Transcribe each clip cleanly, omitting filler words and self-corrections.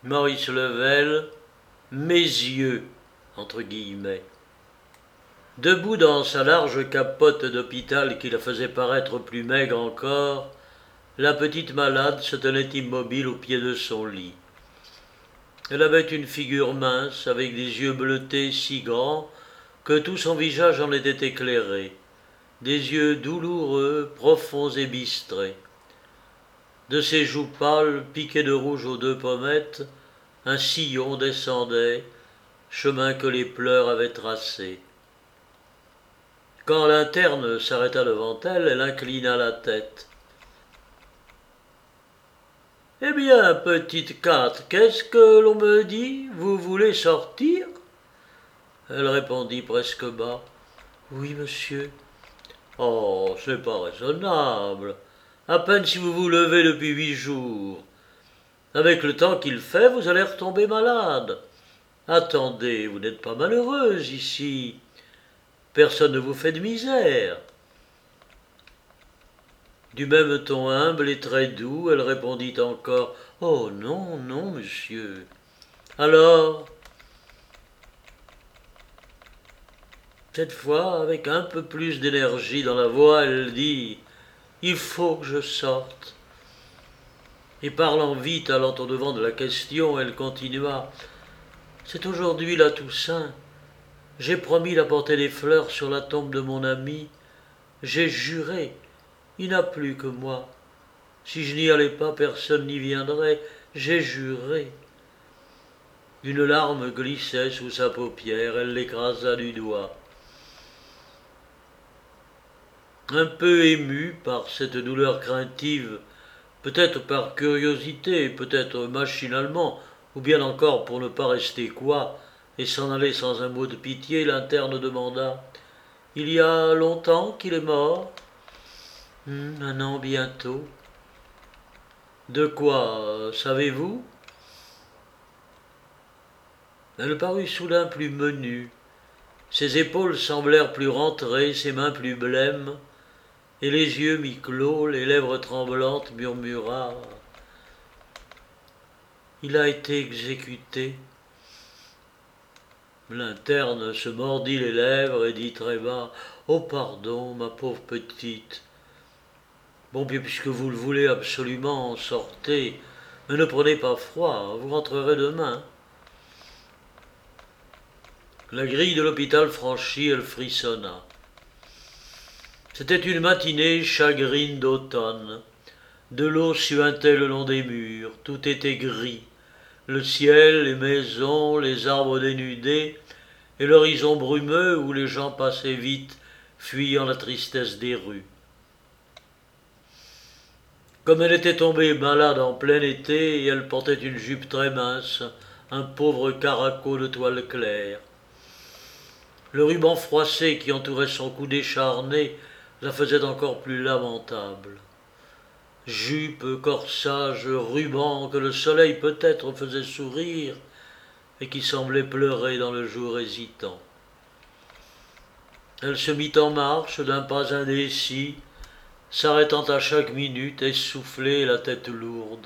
Maurice Level, mes yeux, entre guillemets. Debout dans sa large capote d'hôpital qui la faisait paraître plus maigre encore, la petite malade se tenait immobile au pied de son lit. Elle avait une figure mince, avec des yeux bleutés si grands que tout son visage en était éclairé, des yeux douloureux, profonds et bistrés. De ses joues pâles, piquées de rouge aux deux pommettes, un sillon descendait, chemin que les pleurs avaient tracé. Quand l'interne s'arrêta devant elle, elle inclina la tête. « Eh bien, petite Kat, qu'est-ce que l'on me dit? Vous voulez sortir ?» Elle répondit presque bas. « Oui, monsieur. »« Oh, c'est pas raisonnable. À peine si vous vous levez depuis 8 jours. Avec le temps qu'il fait, vous allez retomber malade. Attendez, vous n'êtes pas malheureuse ici. Personne ne vous fait de misère. » Du même ton humble et très doux, elle répondit encore « Oh non, non, monsieur. » Alors, cette fois, avec un peu plus d'énergie dans la voix, elle dit « Il faut que je sorte. » Et parlant vite, allant au-devant de la question, elle continua « C'est aujourd'hui la Toussaint. J'ai promis d'apporter des fleurs sur la tombe de mon ami. J'ai juré. Il n'a plus que moi. Si je n'y allais pas, personne n'y viendrait. J'ai juré. » Une larme glissait sous sa paupière, elle l'écrasa du doigt. Un peu ému par cette douleur craintive, peut-être par curiosité, peut-être machinalement, ou bien encore pour ne pas rester quoi, et s'en aller sans un mot de pitié, l'interne demanda « Il y a longtemps qu'il est mort ?»« 1 an bientôt. »« De quoi, savez-vous » Elle parut soudain plus menue. Ses épaules semblèrent plus rentrées, ses mains plus blêmes, et les yeux mi-clos, les lèvres tremblantes, murmura « Il a été exécuté. » L'interne se mordit les lèvres et dit très bas « Oh pardon, ma pauvre petite. Bon, bien puisque vous le voulez absolument, sortez, mais ne prenez pas froid, vous rentrerez demain. » La grille de l'hôpital franchie, elle frissonna. C'était une matinée chagrine d'automne. De l'eau suintait le long des murs, tout était gris. Le ciel, les maisons, les arbres dénudés, et l'horizon brumeux où les gens passaient vite, fuyant la tristesse des rues. Comme elle était tombée malade en plein été, elle portait une jupe très mince, un pauvre caraco de toile claire. Le ruban froissé qui entourait son cou décharné la faisait encore plus lamentable. Jupe, corsage, ruban que le soleil peut-être faisait sourire et qui semblait pleurer dans le jour hésitant. Elle se mit en marche d'un pas indécis, s'arrêtant à chaque minute, essoufflée, la tête lourde.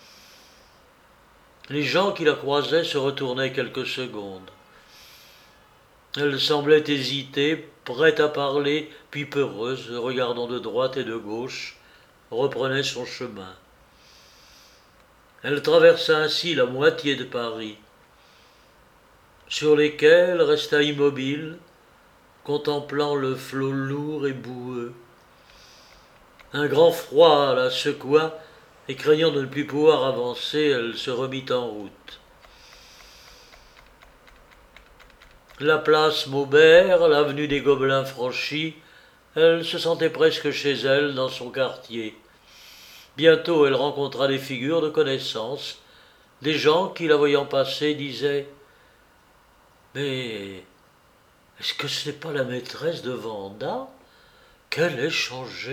Les gens qui la croisaient se retournaient quelques secondes. Elle semblait hésiter, prête à parler, puis peureuse, regardant de droite et de gauche, reprenait son chemin. Elle traversa ainsi la moitié de Paris. Sur les quais, elle resta immobile, contemplant le flot lourd et boueux. Un grand froid la secoua, et craignant de ne plus pouvoir avancer, elle se remit en route. La place Maubert, l'avenue des Gobelins franchie, elle se sentait presque chez elle, dans son quartier. Bientôt, elle rencontra des figures de connaissance, des gens qui, la voyant passer, disaient « Mais est-ce que ce n'est pas la maîtresse de Vanda? Qu'elle est changée !»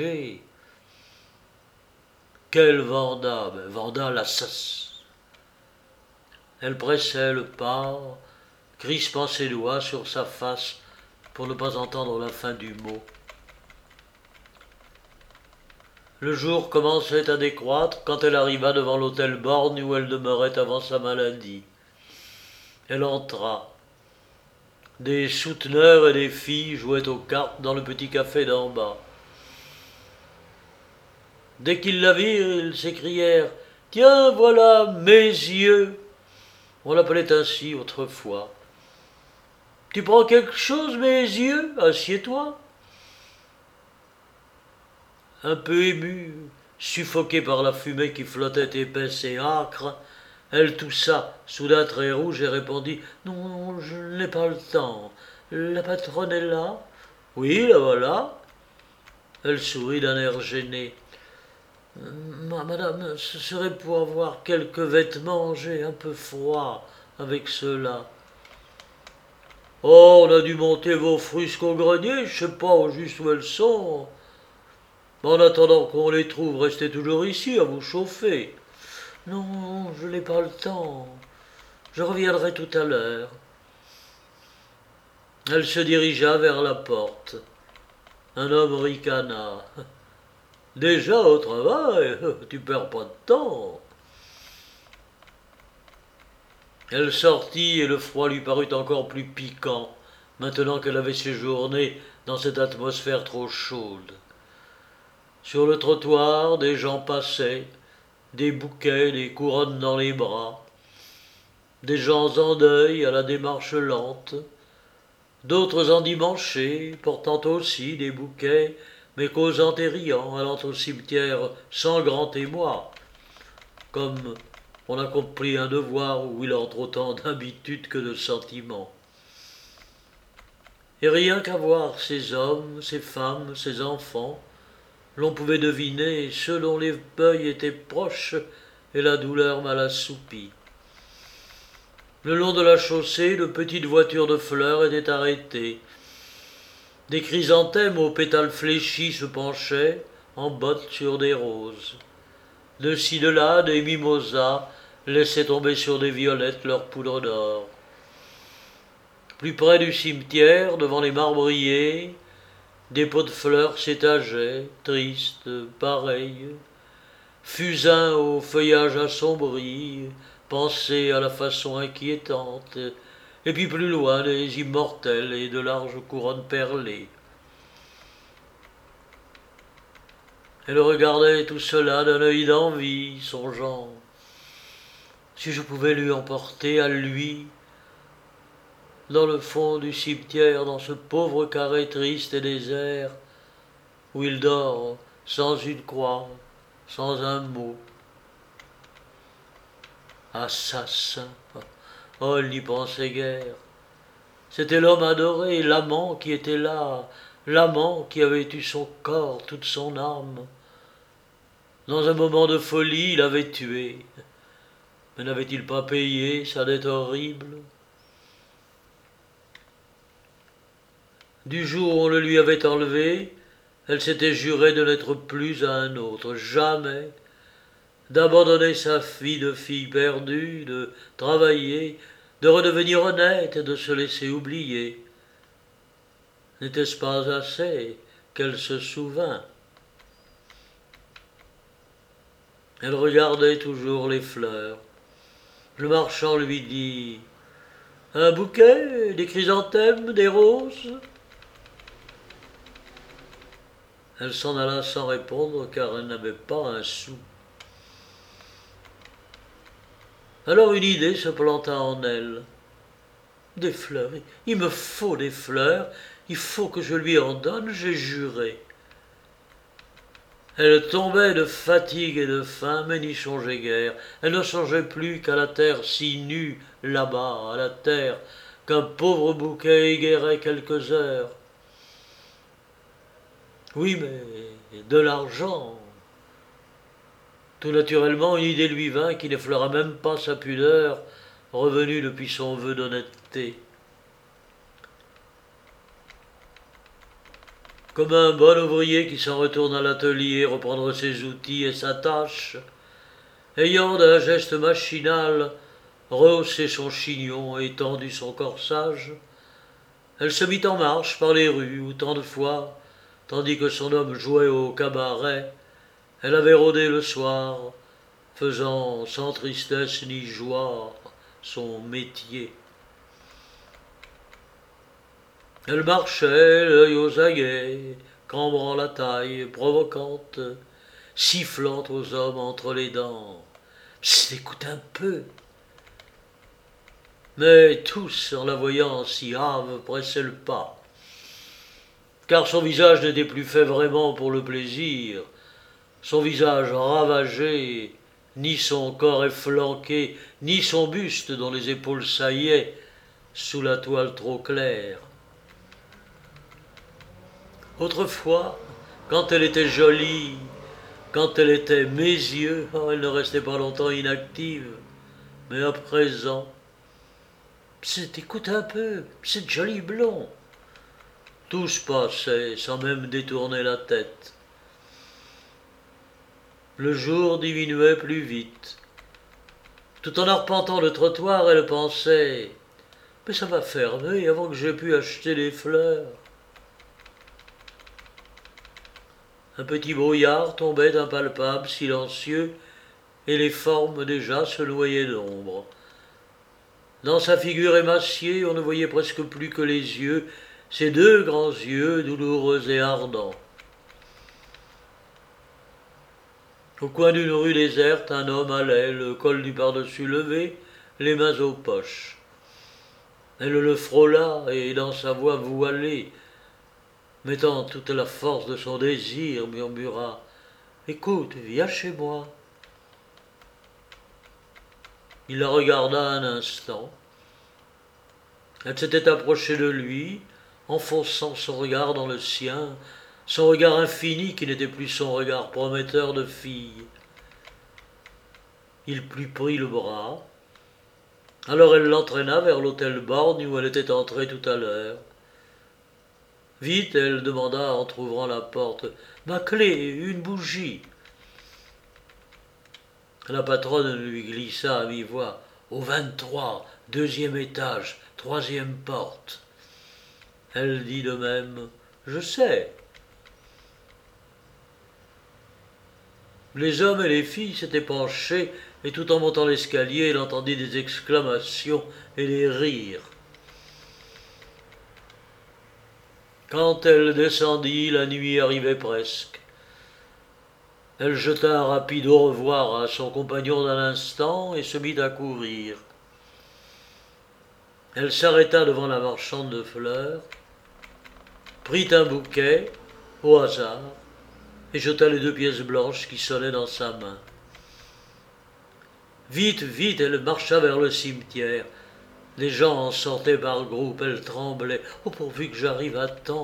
Quelle Vanda? Vanda l'assassin. Elle pressait le pas, crispant ses doigts sur sa face pour ne pas entendre la fin du mot. Le jour commençait à décroître quand elle arriva devant l'hôtel Borgne où elle demeurait avant sa maladie. Elle entra. Des souteneurs et des filles jouaient aux cartes dans le petit café d'en bas. Dès qu'ils la virent, ils s'écrièrent « Tiens, voilà mes yeux !» On l'appelait ainsi autrefois. « Tu prends quelque chose, mes yeux ? Assieds-toi !» Un peu émue, suffoquée par la fumée qui flottait épaisse et âcre, elle toussa, soudain très rouge, et répondit « Non, je n'ai pas le temps. La patronne est là ?»« Oui, la voilà. » Elle sourit d'un air gêné. « Madame, ce serait pour avoir quelques vêtements, j'ai un peu froid avec ceux-là. »« Oh, on a dû monter vos frusques au grenier, je sais pas au juste où elles sont. En attendant qu'on les trouve, restez toujours ici à vous chauffer. »« Non, je n'ai pas le temps. Je reviendrai tout à l'heure. » Elle se dirigea vers la porte. Un homme ricana. « Déjà au travail, tu perds pas de temps. » Elle sortit et le froid lui parut encore plus piquant, maintenant qu'elle avait séjourné dans cette atmosphère trop chaude. Sur le trottoir, des gens passaient, des bouquets, des couronnes dans les bras, des gens en deuil à la démarche lente, d'autres endimanchés, portant aussi des bouquets, mais causant et riant, allant au cimetière sans grand émoi, comme on accomplit un devoir où il entre autant d'habitude que de sentiments. Et rien qu'à voir ces hommes, ces femmes, ces enfants, l'on pouvait deviner ceux dont les feuilles étaient proches et la douleur mal assoupie. Le long de la chaussée, de petites voitures de fleurs étaient arrêtées. Des chrysanthèmes aux pétales fléchis se penchaient, en bottes sur des roses. De ci de là, des mimosas laissaient tomber sur des violettes leur poudre d'or. Plus près du cimetière, devant les marbriers, des pots de fleurs s'étageaient, tristes, pareils, fusains au feuillage assombri, pensés à la façon inquiétante, et puis plus loin des immortels et de larges couronnes perlées. Elle regardait tout cela d'un œil d'envie, songeant « Si je pouvais lui emporter à lui, dans le fond du cimetière, dans ce pauvre carré triste et désert, où il dort sans une croix, sans un mot. Assassin, oh, elle n'y pensait guère. C'était l'homme adoré, l'amant qui était là, l'amant qui avait eu son corps, toute son âme. Dans un moment de folie, il avait tué. Mais n'avait-il pas payé sa dette horrible ? Du jour où on le lui avait enlevé, elle s'était juré de n'être plus à un autre, jamais, d'abandonner sa vie de fille perdue, de travailler, de redevenir honnête et de se laisser oublier. N'était-ce pas assez qu'elle se souvint ? Elle regardait toujours les fleurs. Le marchand lui dit « Un bouquet, des chrysanthèmes, des roses ?» Elle s'en alla sans répondre car elle n'avait pas un sou. Alors une idée se planta en elle. Des fleurs, il me faut des fleurs, il faut que je lui en donne, j'ai juré. Elle tombait de fatigue et de faim, mais n'y songeait guère. Elle ne songeait plus qu'à la terre si nue, là-bas, à la terre, qu'un pauvre bouquet égayerait quelques heures. Oui, mais de l'argent. Tout naturellement, une idée lui vint qui n'effleura même pas sa pudeur, revenue depuis son vœu d'honnêteté. Comme un bon ouvrier qui s'en retourne à l'atelier reprendre ses outils et sa tâche, ayant d'un geste machinal rehaussé son chignon et tendu son corsage, elle se mit en marche par les rues où tant de fois, tandis que son homme jouait au cabaret, Elle avait rôdé le soir, faisant sans tristesse ni joie son métier. Elle marchait, l'œil aux aguets, cambrant la taille, provocante, sifflant aux hommes entre les dents. Psst, écoute un peu. Mais tous, en la voyant si hâve, pressaient le pas. Car son visage n'était plus fait vraiment pour le plaisir, son visage ravagé, ni son corps efflanqué, ni son buste dont les épaules saillaient sous la toile trop claire. Autrefois, quand elle était jolie, quand elle était mes yeux, oh, elle ne restait pas longtemps inactive. Mais à présent, écoute un peu, c'est joli blond. Tout se passait sans même détourner la tête. Le jour diminuait plus vite. Tout en arpentant le trottoir, elle pensait « Mais ça va fermer avant que j'aie pu acheter des fleurs. » Un petit brouillard tombait impalpable, silencieux, et les formes déjà se noyaient d'ombre. Dans sa figure émaciée, on ne voyait presque plus que les yeux, ses deux grands yeux douloureux et ardents. Au coin d'une rue déserte, un homme allait, le col du par-dessus levé, les mains aux poches. Elle le frôla et, dans sa voix voilée, mettant toute la force de son désir, murmura « Écoute, viens chez moi. » Il la regarda un instant. Elle s'était approchée de lui, enfonçant son regard dans le sien, son regard infini qui n'était plus son regard prometteur de fille. Il lui prit le bras. Alors elle l'entraîna vers l'hôtel Borgne où elle était entrée tout à l'heure. Vite, elle demanda en trouvrant la porte « Ma clé, une bougie !» La patronne lui glissa à mi-voix « Au 23, deuxième étage, troisième porte. » Elle dit de même « Je sais. » Les hommes et les filles s'étaient penchés et tout en montant l'escalier, elle entendit des exclamations et des rires. Quand elle descendit, la nuit arrivait presque. Elle jeta un rapide au revoir à son compagnon d'un instant et se mit à courir. Elle s'arrêta devant la marchande de fleurs, prit un bouquet, au hasard, et jeta les 2 pièces blanches qui sonnaient dans sa main. Vite, vite, elle marcha vers le cimetière. Les gens en sortaient par groupes, elle tremblait. « Oh, pourvu que j'arrive à temps !»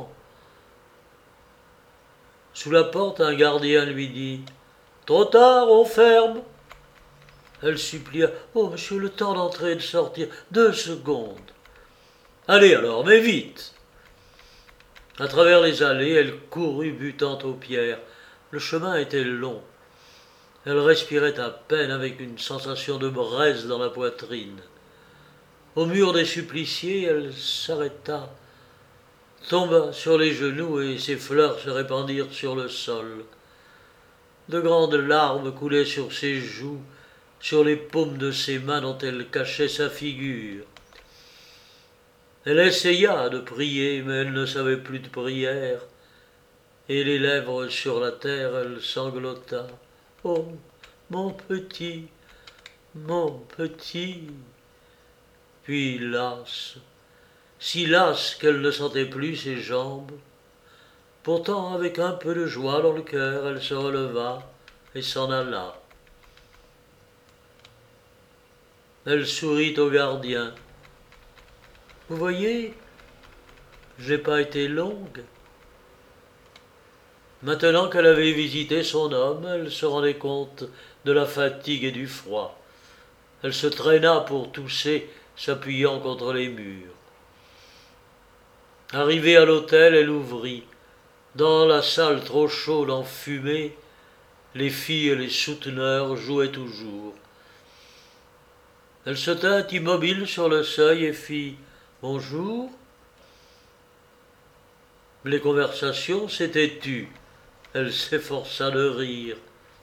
Sous la porte, un gardien lui dit « Trop tard, on ferme !» Elle supplia « Oh, monsieur, le temps d'entrer et de sortir, 2 secondes. » « Allez alors, mais vite !» À travers les allées, elle courut butant aux pierres. Le chemin était long. Elle respirait à peine avec une sensation de braise dans la poitrine. Au mur des suppliciés, elle s'arrêta, tomba sur les genoux et ses fleurs se répandirent sur le sol. De grandes larmes coulaient sur ses joues, sur les paumes de ses mains dont elle cachait sa figure. Elle essaya de prier, mais elle ne savait plus de prière, et les lèvres sur la terre, elle sanglota. « Oh, mon petit, mon petit !» Puis lasse, si lasse qu'elle ne sentait plus ses jambes. Pourtant, avec un peu de joie dans le cœur, elle se releva et s'en alla. Elle sourit au gardien. « Vous voyez, je n'ai pas été longue. » Maintenant qu'elle avait visité son homme, elle se rendait compte de la fatigue et du froid. Elle se traîna pour tousser, s'appuyant contre les murs. Arrivée à l'hôtel, elle ouvrit. Dans la salle trop chaude enfumée, les filles et les souteneurs jouaient toujours. Elle se tint immobile sur le seuil et fit « Bonjour ». Les conversations s'étaient tues. Elle s'efforça de rire.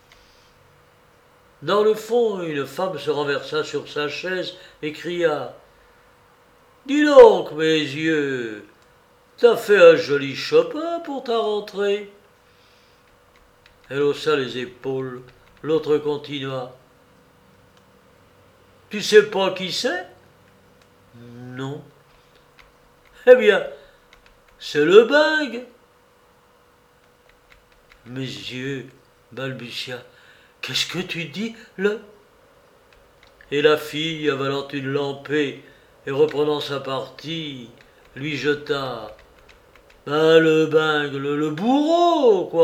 Dans le fond, une femme se renversa sur sa chaise et cria « Dis donc, mes yeux, t'as fait un joli Chopin pour ta rentrée !» Elle haussa les épaules. L'autre continua. « Tu sais pas qui c'est ?»« Non. »« Eh bien, c'est le Bing !» Mes yeux, balbutia. « Qu'est-ce que tu dis, le ?» Et la fille, avalant une lampée et reprenant sa partie, lui jeta « Ben le Bing, le bourreau, quoi !»